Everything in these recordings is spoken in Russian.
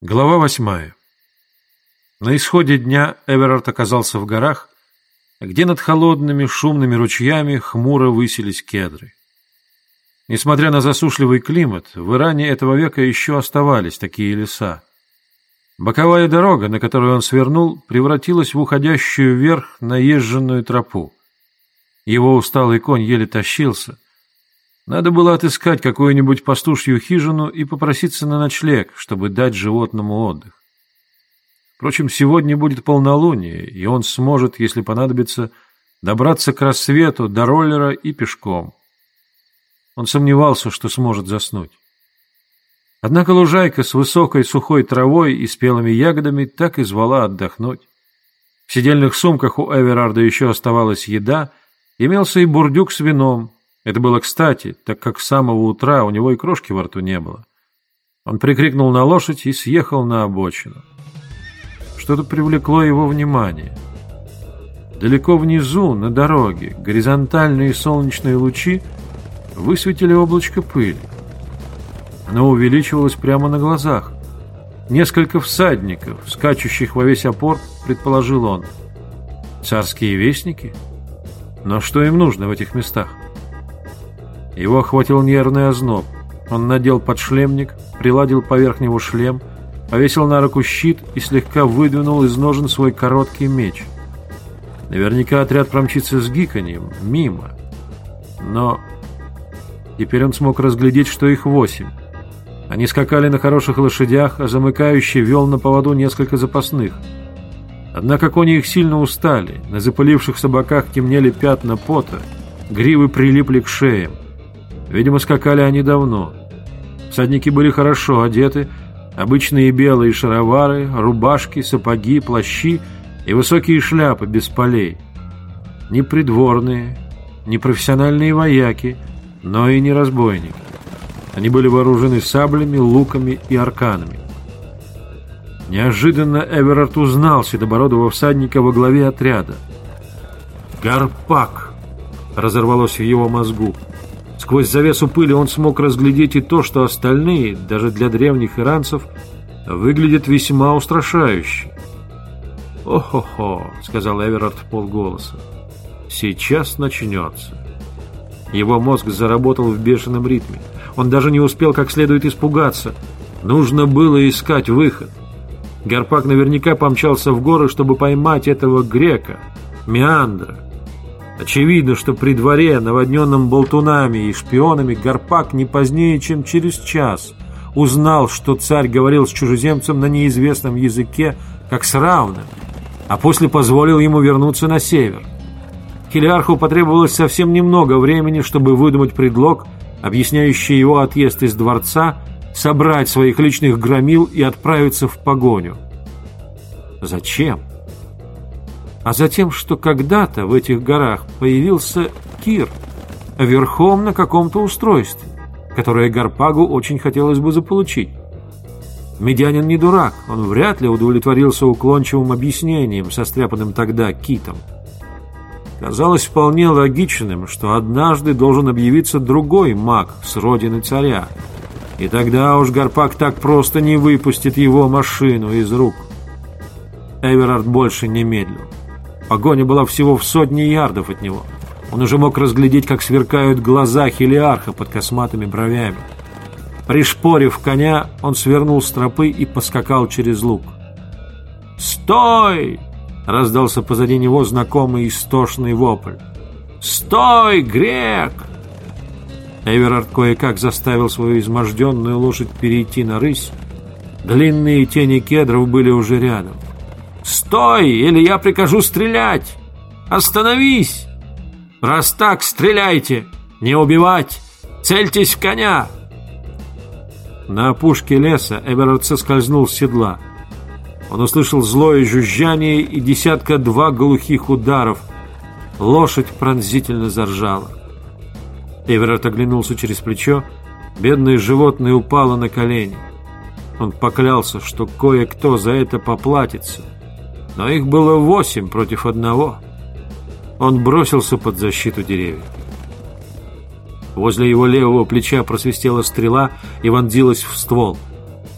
Глава 8. На исходе дня Эверард оказался в горах, где над холодными шумными ручьями хмуро высились кедры. Несмотря на засушливый климат, в Иране этого века еще оставались такие леса. Боковая дорога, на которую он свернул, превратилась в уходящую вверх наезженную тропу. Его усталый конь еле тащился. Надо было отыскать какую-нибудь пастушью хижину и попроситься на ночлег, чтобы дать животному отдых. Впрочем, сегодня будет полнолуние, и он сможет, если понадобится, добраться к рассвету до роллера и пешком. Он сомневался, что сможет заснуть. Однако лужайка с высокой сухой травой и спелыми ягодами так и звала отдохнуть. В сидельных сумках у Эверарда еще оставалась еда, имелся и бурдюк с вином. Это было кстати, так как с самого утра у него и крошки во рту не было. Он прикрикнул на лошадь и съехал на обочину. Что-то привлекло его внимание. Далеко внизу, на дороге, горизонтальные солнечные лучи высветили облачко пыли. Оно увеличивалось прямо на глазах. Несколько всадников, скачущих во весь опор, предположил он. Царские вестники? Но что им нужно в этих местах? Его охватил нервный озноб. Он надел подшлемник, приладил поверх него шлем, повесил на руку щит и слегка выдвинул из ножен свой короткий меч. Наверняка отряд промчится с гиканьем, мимо. Но теперь он смог разглядеть, что их 8. Они скакали на хороших лошадях, а замыкающий вел на поводу несколько запасных. Однако кони их сильно устали, на запылившихся боках темнели пятна пота, гривы прилипли к шеям. Видимо, скакали они давно. Всадники были хорошо одеты, обычные белые шаровары, рубашки, сапоги, плащи и высокие шляпы без полей. Не придворные, не профессиональные вояки, но и не разбойники. Они были вооружены саблями, луками и арканами. Неожиданно Эверард узнал седобородого всадника во главе отряда. «Гарпак!» — разорвалось в его мозгу. Сквозь завесу пыли он смог разглядеть и то, что остальные, даже для древних иранцев, выглядят весьма устрашающе. «О-хо-хо», — сказал Эверард вполголоса, — «сейчас начнется». Его мозг заработал в бешеном ритме. Он даже не успел как следует испугаться. Нужно было искать выход. Гарпак наверняка помчался в горы, чтобы поймать этого грека, Меандра. Очевидно, что при дворе, наводненном болтунами и шпионами, Гарпак не позднее, чем через час узнал, что царь говорил с чужеземцем на неизвестном языке, как с равным, а после позволил ему вернуться на север. Хелиарху потребовалось совсем немного времени, чтобы выдумать предлог, объясняющий его отъезд из дворца, собрать своих личных громил и отправиться в погоню. Зачем? А затем, что когда-то в этих горах появился Кир, верхом на каком-то устройстве, которое Гарпагу очень хотелось бы заполучить. Медянин не дурак, он вряд ли удовлетворился уклончивым объяснением, состряпанным тогда Китом. Казалось вполне логичным, что однажды должен объявиться другой маг с родины царя, и тогда уж Гарпак так просто не выпустит его машину из рук. Эверард больше не медлил. Погоня была всего в 100 ярдов от него. Он уже мог разглядеть, как сверкают глаза Хелиарха под косматыми бровями. Пришпорив коня, он свернул с тропы и поскакал через луг. «Стой!» — раздался позади него знакомый истошный вопль. «Стой, грек!» Эверард кое-как заставил свою изможденную лошадь перейти на рысь. Длинные тени кедров были уже рядом. «Стой, или я прикажу стрелять! Остановись! Раз так, стреляйте! Не убивать! Цельтесь в коня!» На опушке леса Эверард соскользнул с седла. Он услышал злое жужжание и 1-2 глухих ударов. Лошадь пронзительно заржала. Эверард оглянулся через плечо. Бедное животное упало на колени. Он поклялся, что кое-кто за это поплатится. Но их было 8 против 1. Он бросился под защиту деревьев. Возле его левого плеча просвистела стрела и вонзилась в ствол.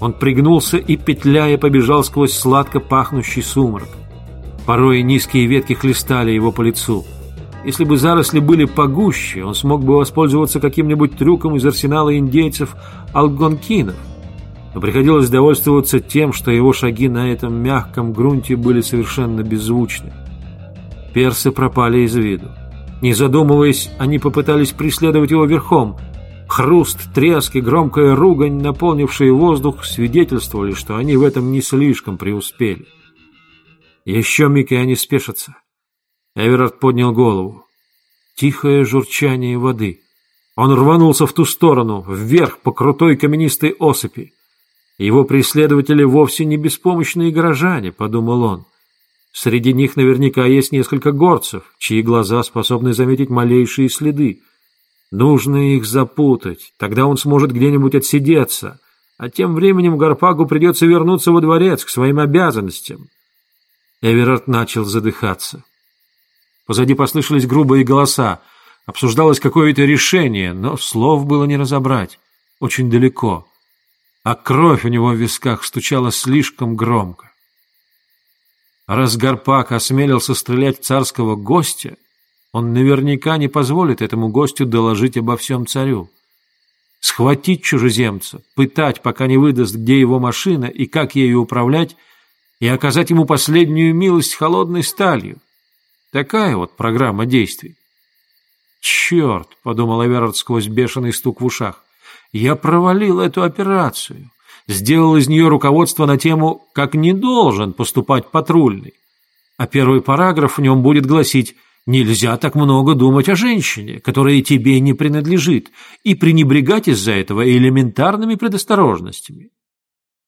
Он пригнулся и, петляя, побежал сквозь сладко пахнущий сумрак. Порой низкие ветки хлестали его по лицу. Если бы заросли были погуще, он смог бы воспользоваться каким-нибудь трюком из арсенала индейцев алгонкинов. Но приходилось довольствоваться тем, что его шаги на этом мягком грунте были совершенно беззвучны. Персы пропали из виду. Не задумываясь, они попытались преследовать его верхом. Хруст, треск и громкая ругань, наполнившие воздух, свидетельствовали, что они в этом не слишком преуспели. Еще миг, и они спешатся. Эверард поднял голову. Тихое журчание воды. Он рванулся в ту сторону, вверх по крутой каменистой осыпи. Его преследователи вовсе не беспомощные горожане, подумал он. Среди них наверняка есть несколько горцев, чьи глаза способны заметить малейшие следы. Нужно их запутать, тогда он сможет где-нибудь отсидеться, а тем временем Гарпагу придется вернуться во дворец к своим обязанностям. Эверард начал задыхаться. Позади послышались грубые голоса. Обсуждалось какое-то решение, но слов было не разобрать. Очень далеко. А кровь у него в висках стучала слишком громко. Раз Гарпаг осмелился стрелять в царского гостя, он наверняка не позволит этому гостю доложить обо всем царю. Схватить чужеземца, пытать, пока не выдаст, где его машина и как ею управлять, и оказать ему последнюю милость холодной сталью. Такая вот программа действий. «Черт!» — подумал Эверард сквозь бешеный стук в ушах. «Я провалил эту операцию. Сделал из нее руководство на тему «Как не должен поступать патрульный». А первый параграф в нем будет гласить «Нельзя так много думать о женщине, которая тебе не принадлежит, и пренебрегать из-за этого элементарными предосторожностями».